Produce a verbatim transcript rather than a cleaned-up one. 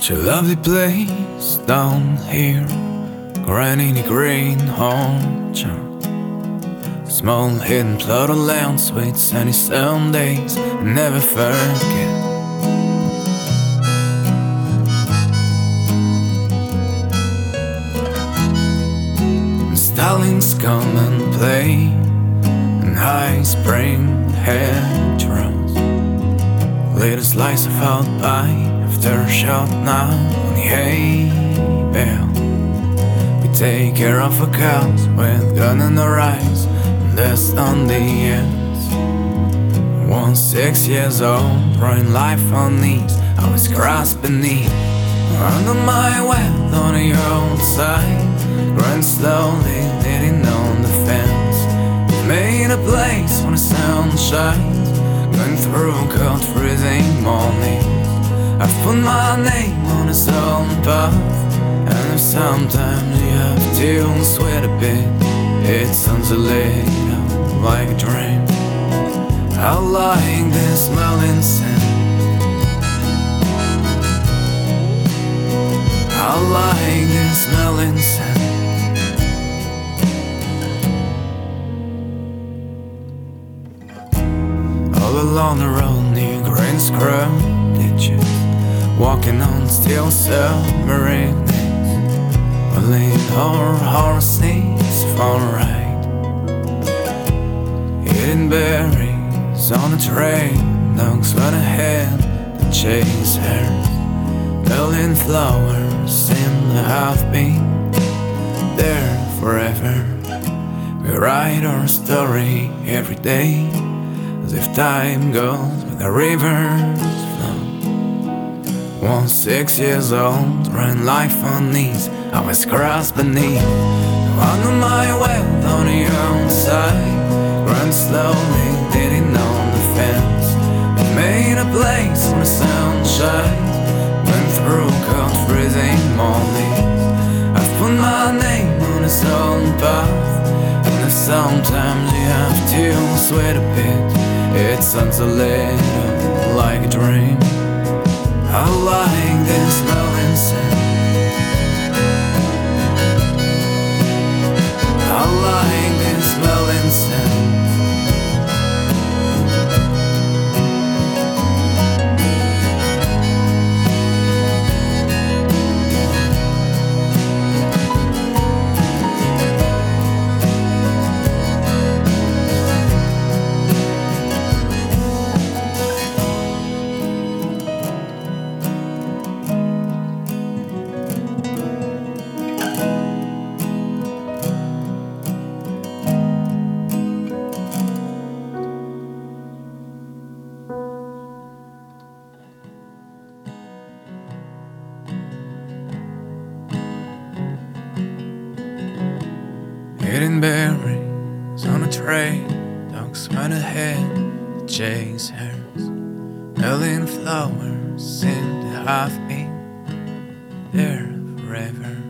Such a lovely place down here, granny green orchard, small hidden plot of land, sweet sunny Sundays, never forget. And starlings come and play in high spring hedgerows, little slice of out pie after a shot now on the hay bale. We take care of our cows with gun in our eyes and dust on the ends. One six years old, throwing life on knees, I was crossed beneath. Under my well on the outside, growing slowly, leaning on the fence. Made a place when the sun shines, going through cold freezing mornings. I've put my name on a own path, and if sometimes you have to sweat a bit, it sounds a little like a dream. I like this smelling sand, I like this smelling sand. All along the road near green scrub ditches, walking on steel submarine days, we'll lead our horses for a ride, eating berries on the train, dogs run ahead to chase hares, building flowers in the have been there forever. We write our story every day, as if time goes with the rivers flow. One six years old, running life on knees, I was crossed beneath. Under my well on the outside, run slowly, leaning on the fence. We made a place when the sun shines, went through cold freezing mornings. I've put my name on its own path, and if sometimes you have to sweat a bit, it sounds a little like a dream. I like this smelling sand, I like this smelling sand. Eating berries on a train, dogs run ahead to chase hares, building flowers in the half been there forever.